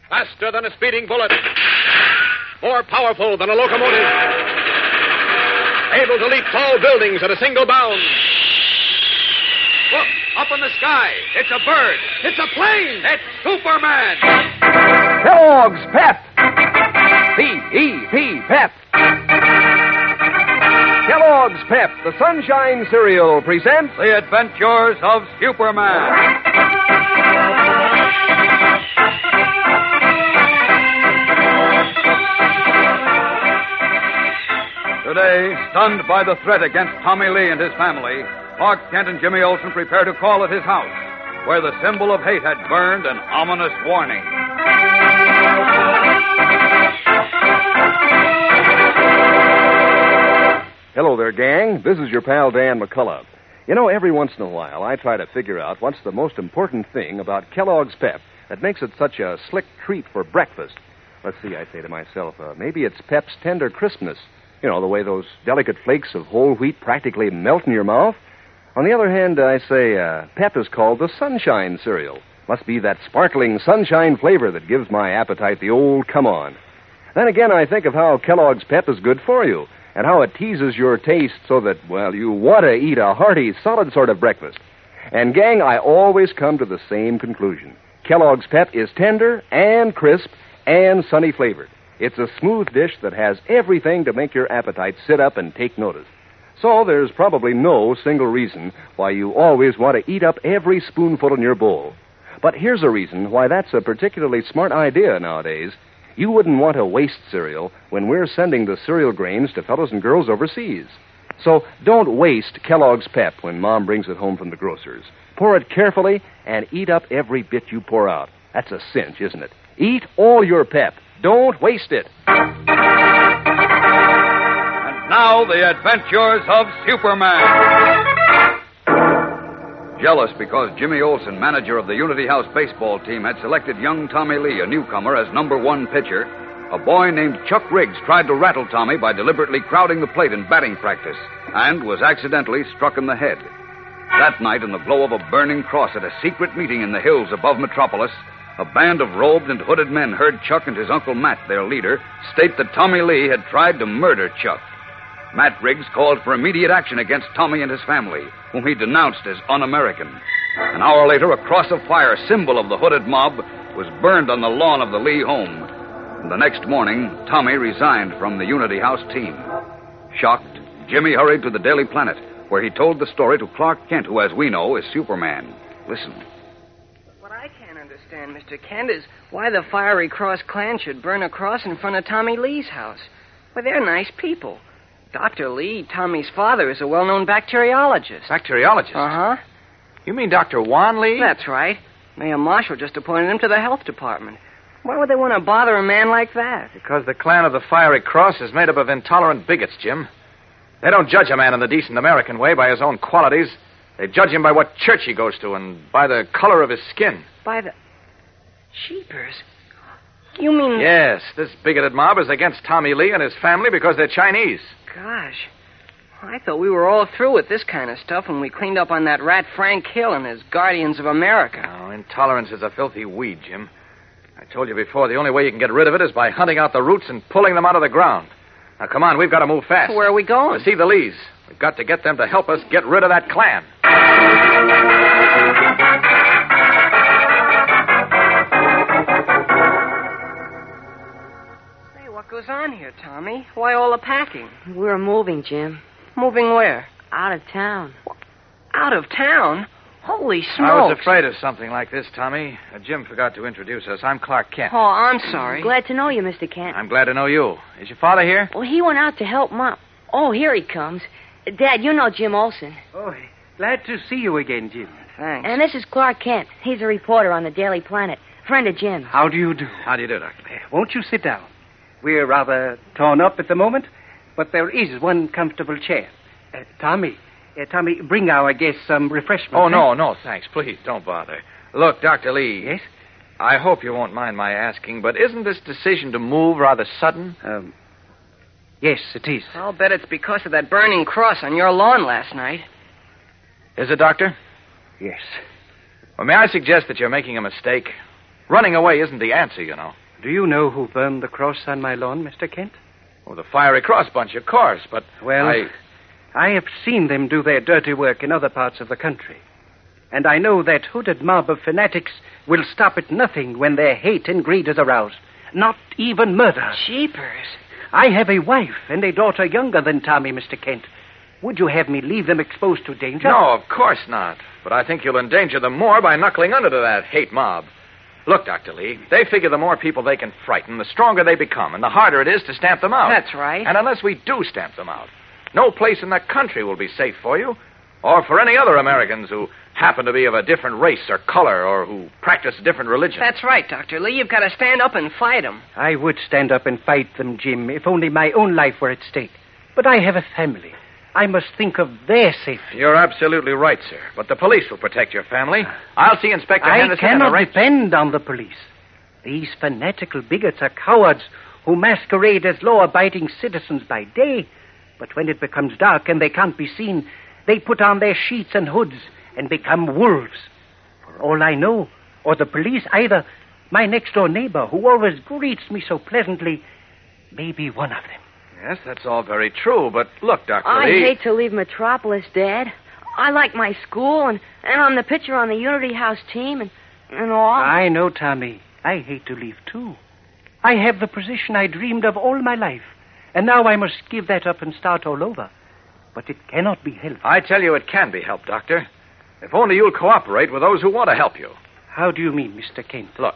Faster than a speeding bullet. More powerful than a locomotive. Able to leap tall buildings at a single bound. Look, up in the sky. It's a bird. It's a plane. It's Superman. Kellogg's Pep. P-E-P, Pep. Kellogg's Pep, the Sunshine Cereal, presents The Adventures of Superman. Today, stunned by the threat against Tommy Lee and his family, Clark Kent and Jimmy Olsen prepare to call at his house, where the symbol of hate had burned an ominous warning. Hello there, gang. This is your pal Dan McCullough. You know, every once in a while, I try to figure out what's the most important thing about Kellogg's Pep that makes it such a slick treat for breakfast. Let's see, I say to myself, maybe it's Pep's tender crispness. You know, the way those delicate flakes of whole wheat practically melt in your mouth. On the other hand, I say, Pep is called the Sunshine Cereal. Must be that sparkling sunshine flavor that gives my appetite the old come on. Then again, I think of how Kellogg's Pep is good for you, and how it teases your taste so that, well, you want to eat a hearty, solid sort of breakfast. And, gang, I always come to the same conclusion. Kellogg's Pep is tender and crisp and sunny flavored. It's a smooth dish that has everything to make your appetite sit up and take notice. So there's probably no single reason why you always want to eat up every spoonful in your bowl. But here's a reason why that's a particularly smart idea nowadays. You wouldn't want to waste cereal when we're sending the cereal grains to fellows and girls overseas. So don't waste Kellogg's Pep when Mom brings it home from the grocer's. Pour it carefully and eat up every bit you pour out. That's a cinch, isn't it? Eat all your Pep. Don't waste it. And now, the adventures of Superman. Jealous because Jimmy Olsen, manager of the Unity House baseball team, had selected young Tommy Lee, a newcomer, as number one pitcher, a boy named Chuck Riggs tried to rattle Tommy by deliberately crowding the plate in batting practice and was accidentally struck in the head. That night, in the glow of a burning cross at a secret meeting in the hills above Metropolis, a band of robed and hooded men heard Chuck and his Uncle Matt, their leader, state that Tommy Lee had tried to murder Chuck. Matt Riggs called for immediate action against Tommy and his family, whom he denounced as un-American. An hour later, a cross of fire, symbol of the hooded mob, was burned on the lawn of the Lee home. And the next morning, Tommy resigned from the Unity House team. Shocked, Jimmy hurried to the Daily Planet, where he told the story to Clark Kent, who, as we know, is Superman. Listen. What I can't understand, Mr. Kent, is why the Fiery Cross Clan should burn a cross in front of Tommy Lee's house. Well, they're nice people. Dr. Lee, Tommy's father, is a well-known bacteriologist. Bacteriologist? Uh-huh. You mean Dr. Juan Lee? That's right. Mayor Marshall just appointed him to the health department. Why would they want to bother a man like that? Because the clan of the Fiery Cross is made up of intolerant bigots, Jim. They don't judge a man in the decent American way by his own qualities. They judge him by what church he goes to and by the color of his skin. By the... Jeepers. You mean... Yes, this bigoted mob is against Tommy Lee and his family because they're Chinese. Gosh. I thought we were all through with this kind of stuff when we cleaned up on that rat Frank Hill and his Guardians of America. Oh, intolerance is a filthy weed, Jim. I told you before, the only way you can get rid of it is by hunting out the roots and pulling them out of the ground. Now, come on, we've got to move fast. Where are we going? To see the Lees. We've got to get them to help us get rid of that clan. Hey, what goes on here, Tommy? Why all the packing? We're moving, Jim. Moving where? Out of town. Out of town? Holy smokes. I was afraid of something like this, Tommy. Jim forgot to introduce us. I'm Clark Kent. Oh, I'm sorry. Glad to know you, Mr. Kent. I'm glad to know you. Is your father here? Well, he went out to help Mom. Oh, here he comes. Dad, you know Jim Olsen. Oh, glad to see you again, Jim. Thanks. And this is Clark Kent. He's a reporter on the Daily Planet. Friend of Jim's. How do you do? How do you do, Doctor? Won't you sit down? We're rather torn up at the moment, but there is one comfortable chair. Tommy, bring our guests some refreshment. Oh, no, thanks. Please, don't bother. Look, Dr. Lee. Yes? I hope you won't mind my asking, but isn't this decision to move rather sudden? Yes, it is. I'll bet it's because of that burning cross on your lawn last night. Is it, Doctor? Yes. Well, may I suggest that you're making a mistake? Running away isn't the answer, you know. Do you know who burned the cross on my lawn, Mr. Kent? Oh, the Fiery Cross bunch, of course, but Well, I have seen them do their dirty work in other parts of the country. And I know that hooded mob of fanatics will stop at nothing when their hate and greed is aroused. Not even murder. Jeepers. I have a wife and a daughter younger than Tommy, Mr. Kent. Would you have me leave them exposed to danger? No, of course not. But I think you'll endanger them more by knuckling under to that hate mob. Look, Dr. Lee, they figure the more people they can frighten, the stronger they become, and the harder it is to stamp them out. That's right. And unless we do stamp them out, no place in the country will be safe for you, or for any other Americans who happen to be of a different race or color, or who practice a different religion. That's right, Dr. Lee. You've got to stand up and fight them. I would stand up and fight them, Jim, if only my own life were at stake. But I have a family. I must think of their safety. You're absolutely right, sir. But the police will protect your family. I'll see Inspector I Henderson cannot and arrange... depend on the police. These fanatical bigots are cowards who masquerade as law-abiding citizens by day. But when it becomes dark and they can't be seen, they put on their sheets and hoods and become wolves. For all I know, or the police either, my next-door neighbor, who always greets me so pleasantly, may be one of them. Yes, that's all very true, but look, Dr. I Lee... hate to leave Metropolis, Dad. I like my school, and I'm the pitcher on the Unity House team, and all. I know, Tommy. I hate to leave, too. I have the position I dreamed of all my life, and now I must give that up and start all over. But it cannot be helped. I tell you it can be helped, Doctor. If only you'll cooperate with those who want to help you. How do you mean, Mr. Kent? Look,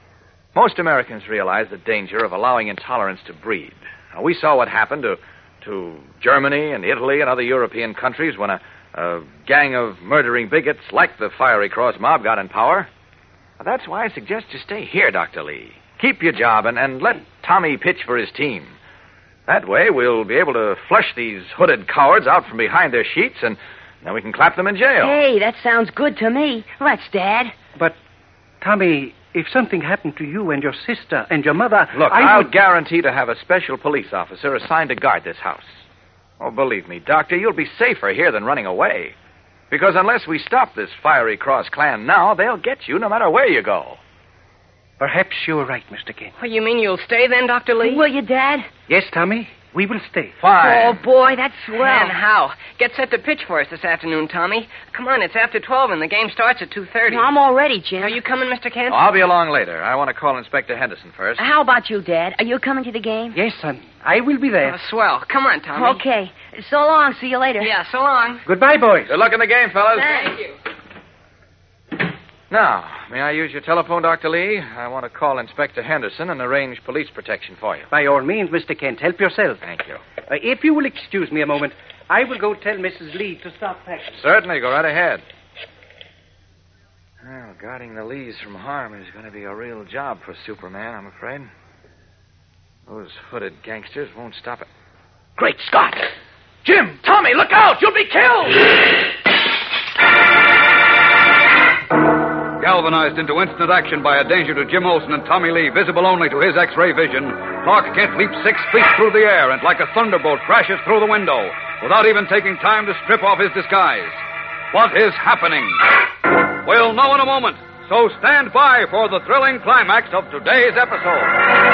most Americans realize the danger of allowing intolerance to breed. Now, we saw what happened to Germany and Italy and other European countries when a gang of murdering bigots like the Fiery Cross mob got in power. Now, that's why I suggest you stay here, Dr. Lee. Keep your job and let Tommy pitch for his team. That way, we'll be able to flush these hooded cowards out from behind their sheets, and then we can clap them in jail. Hey, that sounds good to me. Let's, Dad. But, Tommy, if something happened to you and your sister and your mother... Look, I I'll would... guarantee to have a special police officer assigned to guard this house. Oh, believe me, Doctor, you'll be safer here than running away. Because unless we stop this Fiery Cross clan now, they'll get you no matter where you go. Perhaps you're right, Mr. Kent. Oh, you mean you'll stay then, Dr. Lee? Will you, Dad? Yes, Tommy, we will stay. Fine. Oh, boy, that's swell. And how? Get set to pitch for us this afternoon, Tommy. Come on, it's after 12 and the game starts at 2:30. I'm all ready, Jim. Are you coming, Mr. Kent? I'll be along later. I want to call Inspector Henderson first. How about you, Dad? Are you coming to the game? Yes, son. I will be there. Oh, swell. Come on, Tommy. Okay. So long. See you later. Yeah, so long. Goodbye, boys. Good luck in the game, fellas. Thanks. Thank you. Now, may I use your telephone, Dr. Lee? I want to call Inspector Henderson and arrange police protection for you. By all means, Mr. Kent, help yourself. Thank you. If you will excuse me a moment, I will go tell Mrs. Lee to stop packing. Certainly, go right ahead. Well, guarding the Lees from harm is going to be a real job for Superman, I'm afraid. Those hooded gangsters won't stop it. Great Scott! Jim! Tommy, look out! You'll be killed! Galvanized into instant action by a danger to Jim Olsen and Tommy Lee, visible only to his X-ray vision, Clark Kent leaps 6 feet through the air and, like a thunderbolt, crashes through the window without even taking time to strip off his disguise. What is happening? We'll know in a moment, so stand by for the thrilling climax of today's episode.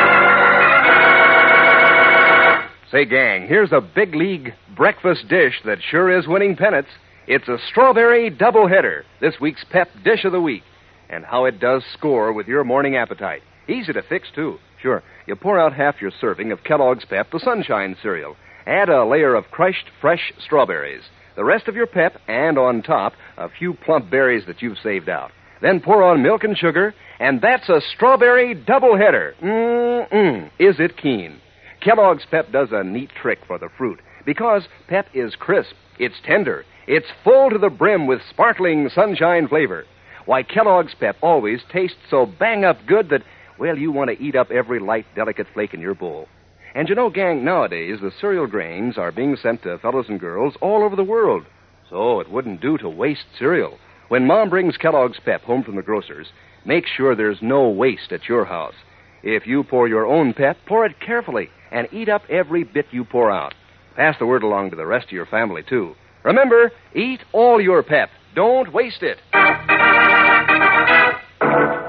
Say, gang, here's a big league breakfast dish that sure is winning pennants. It's a strawberry doubleheader, this week's Pep Dish of the Week. And how it does score with your morning appetite. Easy to fix, too. Sure, you pour out half your serving of Kellogg's Pep, the Sunshine cereal. Add a layer of crushed fresh strawberries. The rest of your Pep, and on top, a few plump berries that you've saved out. Then pour on milk and sugar, and that's a strawberry doubleheader. Is it keen? Kellogg's Pep does a neat trick for the fruit, because Pep is crisp, it's tender, it's full to the brim with sparkling sunshine flavor. Why, Kellogg's Pep always tastes so bang-up good that, well, you want to eat up every light, delicate flake in your bowl. And you know, gang, nowadays the cereal grains are being sent to fellows and girls all over the world. So it wouldn't do to waste cereal. When Mom brings Kellogg's Pep home from the grocer's, make sure there's no waste at your house. If you pour your own Pep, pour it carefully and eat up every bit you pour out. Pass the word along to the rest of your family, too. Remember, eat all your Pep. Don't waste it. As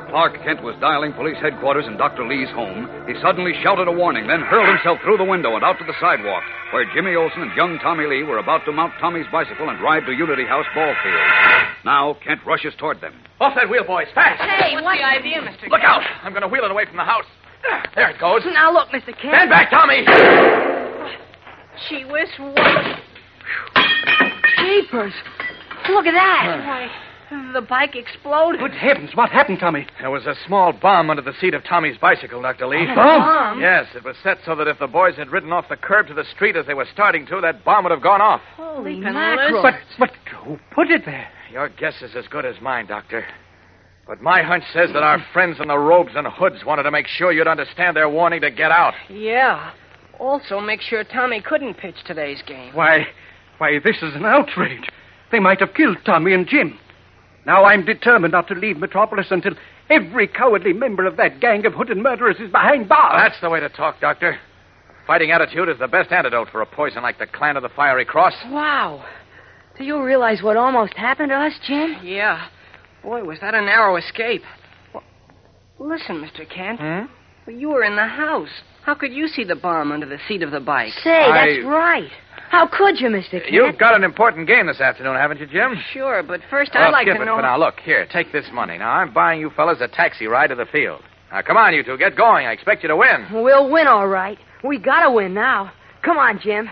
Clark Kent was dialing police headquarters in Dr. Lee's home, he suddenly shouted a warning, then hurled himself through the window and out to the sidewalk, where Jimmy Olsen and young Tommy Lee were about to mount Tommy's bicycle and ride to Unity House ball field. Now, Kent rushes toward them. Off that wheel, boys, fast! Hey, What's the idea, Mr. Look Kent? out! I'm going to wheel it away from the house. There it goes. Now, look, Mr. Kent. Stand back, Tommy! Gee whiz, what? Jeepers. Look at that. Why, the bike exploded. Good heavens, what happened, Tommy? There was a small bomb under the seat of Tommy's bicycle, Dr. Lee. Bomb? Yes, it was set so that if the boys had ridden off the curb to the street as they were starting to, that bomb would have gone off. Holy Leaping mackerel. But who put it there? Your guess is as good as mine, Doctor. But my hunch says that our friends in the robes and hoods wanted to make sure you'd understand their warning to get out. Yeah. Also, make sure Tommy couldn't pitch today's game. Why, this is an outrage. They might have killed Tommy and Jim. Now I'm determined not to leave Metropolis until every cowardly member of that gang of hooded murderers is behind bars. That's the way to talk, Doctor. Fighting attitude is the best antidote for a poison like the Clan of the Fiery Cross. Wow. Do you realize what almost happened to us, Jim? Yeah. Boy, was that a narrow escape. Well, listen, Mr. Kent. Well, you were in the house. How could you see the bomb under the seat of the bike? Say, that's right. How could you, Mr. Kent? You've got an important game this afternoon, haven't you, Jim? Sure, but first Well, I'd like skip to it know... for now. Look, here, take this money. Now, I'm buying you fellas a taxi ride to the field. Now, come on, you two. Get going. I expect you to win. We'll win, all right. We gotta win now. Come on, Jim.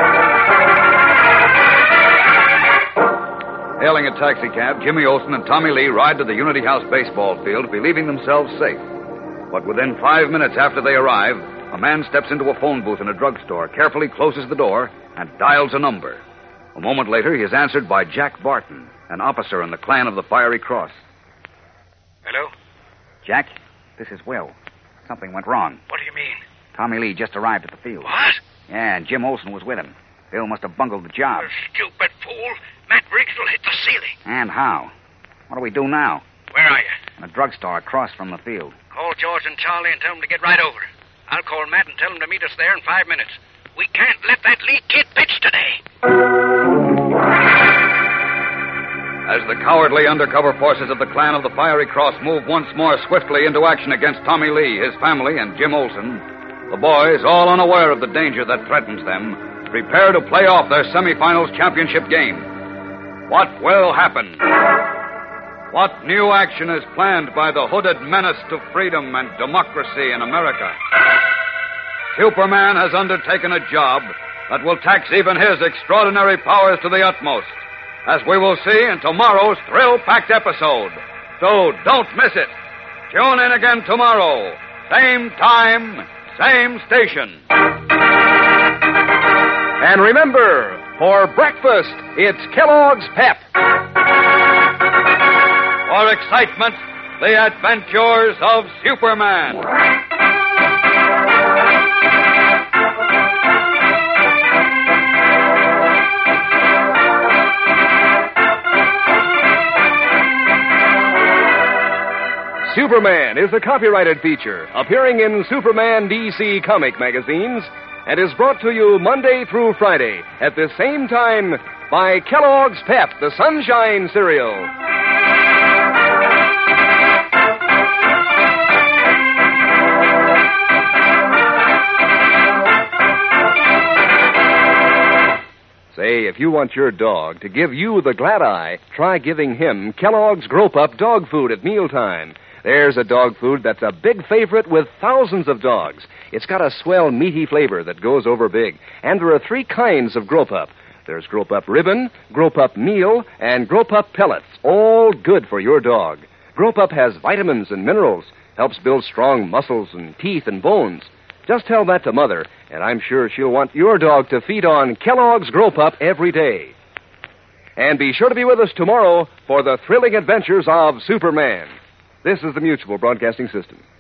Hailing a taxicab, Jimmy Olsen and Tommy Lee ride to the Unity House baseball field, believing themselves safe. But within 5 minutes after they arrive, a man steps into a phone booth in a drugstore, carefully closes the door, and dials a number. A moment later, he is answered by Jack Barton, an officer in the Clan of the Fiery Cross. Hello? Jack, this is Will. Something went wrong. What do you mean? Tommy Lee just arrived at the field. What? Yeah, and Jim Olsen was with him. Bill must have bungled the job. You stupid fool. Matt Briggs will hit the ceiling. And how? What do we do now? Where are you? In a drugstore across from the field. Call George and Charlie and tell them to get right over. I'll call Matt and tell him to meet us there in 5 minutes. We can't let that Lee kid pitch today. As the cowardly undercover forces of the Clan of the Fiery Cross move once more swiftly into action against Tommy Lee, his family, and Jim Olsen, the boys, all unaware of the danger that threatens them, prepare to play off their semifinals championship game. What will happen? What new action is planned by the hooded menace to freedom and democracy in America? Superman has undertaken a job that will tax even his extraordinary powers to the utmost, as we will see in tomorrow's thrill-packed episode. So don't miss it. Tune in again tomorrow. Same time, same station. And remember, for breakfast, it's Kellogg's Pep. For excitement, the adventures of Superman. Superman is a copyrighted feature appearing in Superman DC comic magazines and is brought to you Monday through Friday at the same time by Kellogg's Pep, the Sunshine Cereal. Say, if you want your dog to give you the glad eye, try giving him Kellogg's Grow-Pup dog food at mealtime. There's a dog food that's a big favorite with thousands of dogs. It's got a swell, meaty flavor that goes over big. And there are 3 kinds of Grow-Pup. There's Grow-Pup Ribbon, Grow-Pup Meal, and Grow-Pup Pellets, all good for your dog. Grow-Pup has vitamins and minerals, helps build strong muscles and teeth and bones. Just tell that to Mother, and I'm sure she'll want your dog to feed on Kellogg's Grow-Pup every day. And be sure to be with us tomorrow for the thrilling adventures of Superman. This is the Mutual Broadcasting System.